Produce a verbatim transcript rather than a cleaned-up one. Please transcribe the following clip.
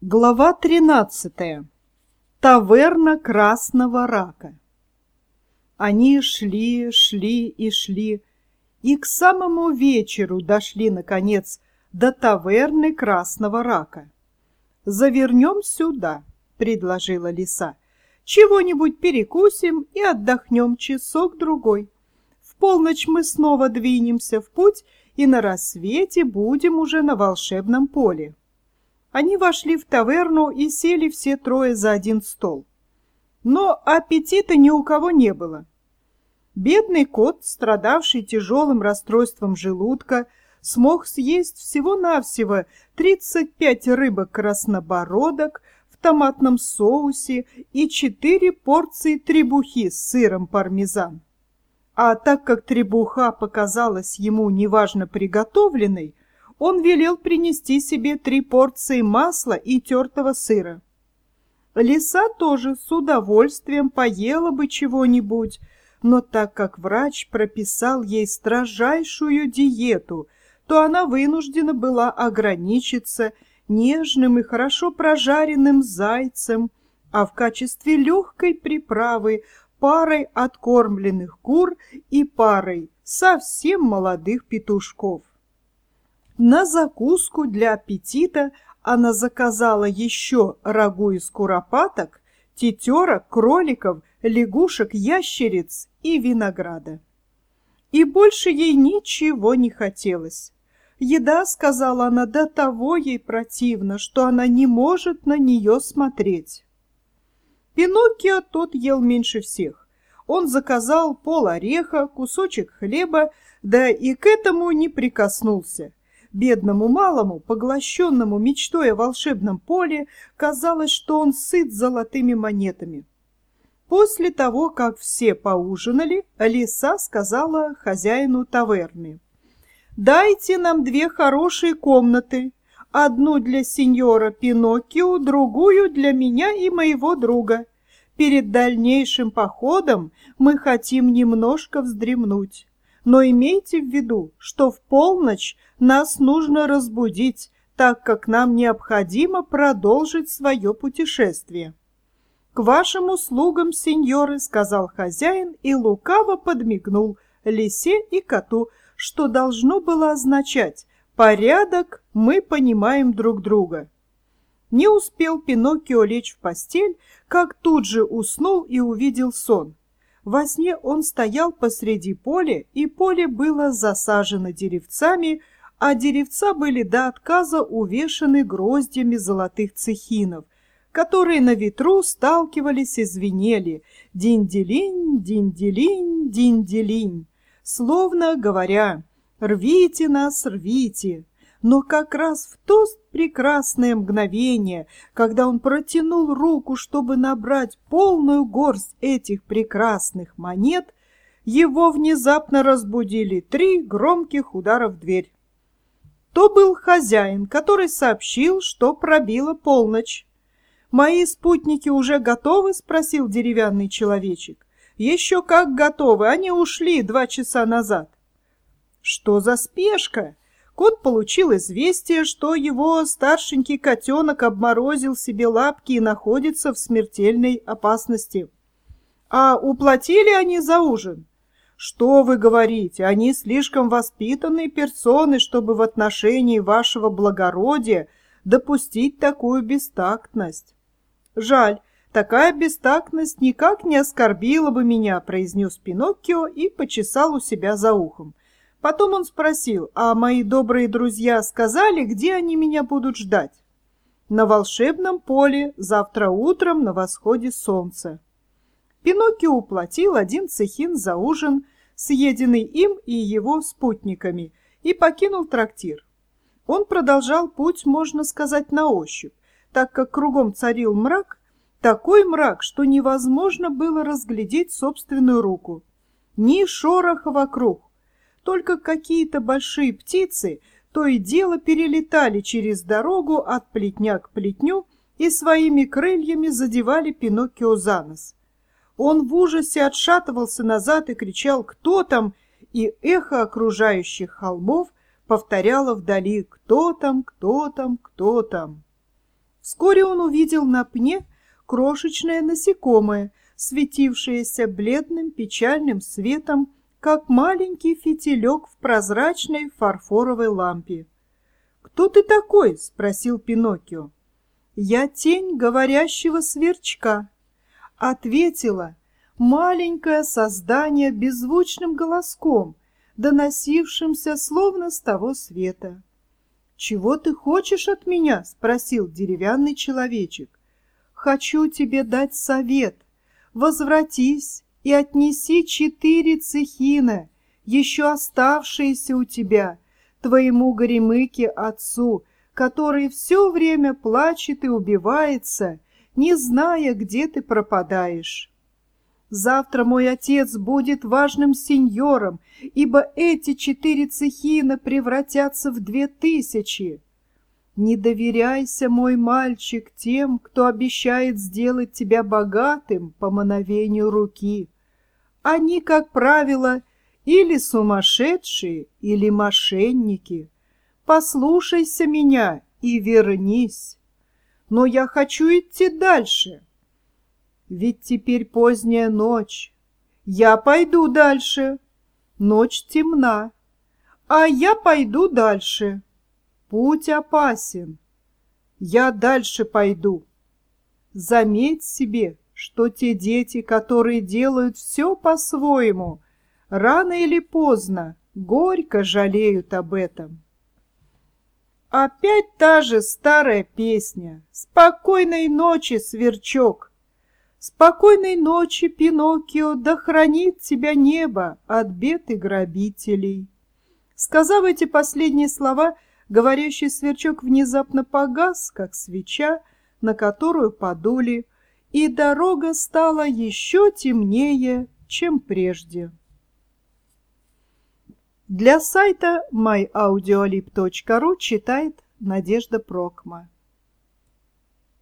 Глава тринадцатая. Таверна Красного Рака. Они шли, шли и шли, и к самому вечеру дошли, наконец, до таверны Красного Рака. «Завернем сюда», — предложила лиса. «Чего-нибудь перекусим и отдохнем часок-другой. В полночь мы снова двинемся в путь, и на рассвете будем уже на волшебном поле». Они вошли в таверну и сели все трое за один стол. Но аппетита ни у кого не было. Бедный кот, страдавший тяжелым расстройством желудка, смог съесть всего-навсего тридцать пять рыбок-краснобородок в томатном соусе и четыре порции требухи с сыром пармезан. А так как требуха показалась ему неважно приготовленной, он велел принести себе три порции масла и тертого сыра. Лиса тоже с удовольствием поела бы чего-нибудь, но так как врач прописал ей строжайшую диету, то она вынуждена была ограничиться нежным и хорошо прожаренным зайцем, а в качестве легкой приправы парой откормленных кур и парой совсем молодых петушков. На закуску для аппетита она заказала еще рагу из куропаток, тетерок, кроликов, лягушек, ящериц и винограда. И больше ей ничего не хотелось. Еда, сказала она, до того ей противна, что она не может на нее смотреть. Пиноккио тот ел меньше всех. Он заказал пол ореха, кусочек хлеба, да и к этому не прикоснулся. Бедному малому, поглощенному мечтой о волшебном поле, казалось, что он сыт золотыми монетами. После того, как все поужинали, лиса сказала хозяину таверны: «Дайте нам две хорошие комнаты, одну для сеньора Пиноккио, другую для меня и моего друга. Перед дальнейшим походом мы хотим немножко вздремнуть. Но имейте в виду, что в полночь нас нужно разбудить, так как нам необходимо продолжить свое путешествие». «К вашим услугам, сеньоры», — сказал хозяин и лукаво подмигнул лисе и коту, что должно было означать: «Порядок, мы понимаем друг друга». Не успел Пиноккио лечь в постель, как тут же уснул и увидел сон. Во сне он стоял посреди поля, и поле было засажено деревцами, а деревца были до отказа увешаны гроздьями золотых цехинов, которые на ветру сталкивались и звенели «динь-делинь, динь-делинь, динь-делинь», словно говоря: «Рвите нас, рвите». Но как раз в то прекрасное мгновение, когда он протянул руку, чтобы набрать полную горсть этих прекрасных монет, его внезапно разбудили три громких удара в дверь. То был хозяин, который сообщил, что пробила полночь. «Мои спутники уже готовы?» — спросил деревянный человечек. «Еще как готовы, они ушли два часа назад». «Что за спешка?» Кот получил известие, что его старшенький котенок обморозил себе лапки и находится в смертельной опасности. «А уплатили они за ужин?» «Что вы говорите? Они слишком воспитанные персоны, чтобы в отношении вашего благородия допустить такую бестактность». «Жаль, такая бестактность никак не оскорбила бы меня», — произнес Пиноккио и почесал у себя за ухом. Потом он спросил: «А мои добрые друзья сказали, где они меня будут ждать?» «На волшебном поле, завтра утром на восходе солнца». Пиноккио уплатил один цехин за ужин, съеденный им и его спутниками, и покинул трактир. Он продолжал путь, можно сказать, на ощупь, так как кругом царил мрак, такой мрак, что невозможно было разглядеть собственную руку. Ни шороха вокруг. Только какие-то большие птицы то и дело перелетали через дорогу от плетня к плетню и своими крыльями задевали Пиноккио за нос. Он в ужасе отшатывался назад и кричал: «Кто там?», и эхо окружающих холмов повторяло вдали: «Кто там, кто там, кто там?». Вскоре он увидел на пне крошечное насекомое, светившееся бледным печальным светом, как маленький фитилек в прозрачной фарфоровой лампе. «Кто ты такой?» — спросил Пиноккио. «Я тень говорящего сверчка», — ответила маленькое создание беззвучным голоском, доносившимся словно с того света. «Чего ты хочешь от меня?» — спросил деревянный человечек. «Хочу тебе дать совет. Возвратись и отнеси четыре цехина, еще оставшиеся у тебя, твоему горемыке отцу, который все время плачет и убивается, не зная, где ты пропадаешь. Завтра мой отец будет важным сеньором, ибо эти четыре цехина превратятся в две тысячи. Не доверяйся, мой мальчик, тем, кто обещает сделать тебя богатым по мановению руки. Они, как правило, или сумасшедшие, или мошенники. Послушайся меня и вернись. Но я хочу идти дальше. Ведь теперь поздняя ночь. Я пойду дальше. Ночь темна. А я пойду дальше. Путь опасен. Я дальше пойду. Заметь себе, что те дети, которые делают все по-своему, рано или поздно горько жалеют об этом. Опять та же старая песня. Спокойной ночи, сверчок. Спокойной ночи, Пиноккио, да хранит тебя небо от бед и грабителей. Сказав эти последние слова, говорящий сверчок внезапно погас, как свеча, на которую подули, и дорога стала еще темнее, чем прежде. Для сайта май аудиолиб точка ру читает Надежда Прокма.